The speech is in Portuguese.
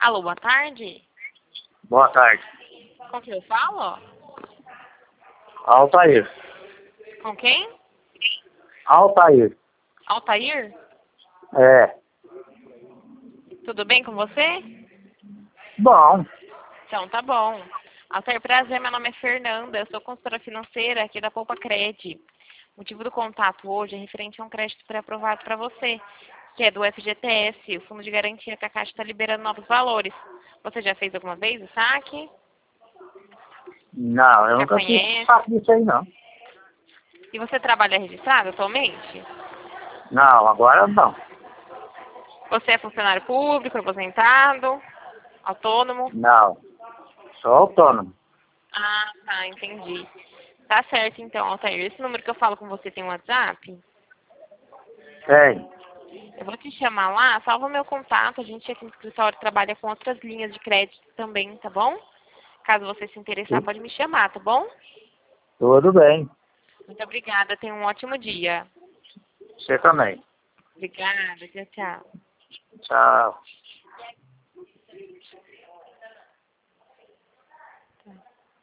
Alô, boa tarde. Boa tarde. Com quem eu falo? Altair. Com quem? Altair. Altair? É. Tudo bem com você? Bom. Então, tá bom. Altair, prazer, meu nome é Fernanda, eu sou consultora financeira aqui da Poupa Cred. O motivo do contato hoje é referente a um crédito pré-aprovado para você, que é do FGTS, o Fundo de Garantia que a Caixa está liberando novos valores. Você já fez alguma vez o saque? Não, eu Já nunca fiz conhece? saco disso aí, não. E você trabalha registrado atualmente? Não, agora não. Você é funcionário público, aposentado, autônomo? Não. Sou autônomo. Ah, tá, entendi. Tá certo, então, Altair. Esse número que eu falo com você tem um WhatsApp? Tem. Eu vou te chamar lá, salva meu contato. A gente aqui no escritório trabalha com outras linhas de crédito também, tá bom? Caso você se interessar, pode me chamar, tá bom? Tudo bem. Muito obrigada. Tenha um ótimo dia. Você também. Obrigada. Tchau, tchau. Tchau.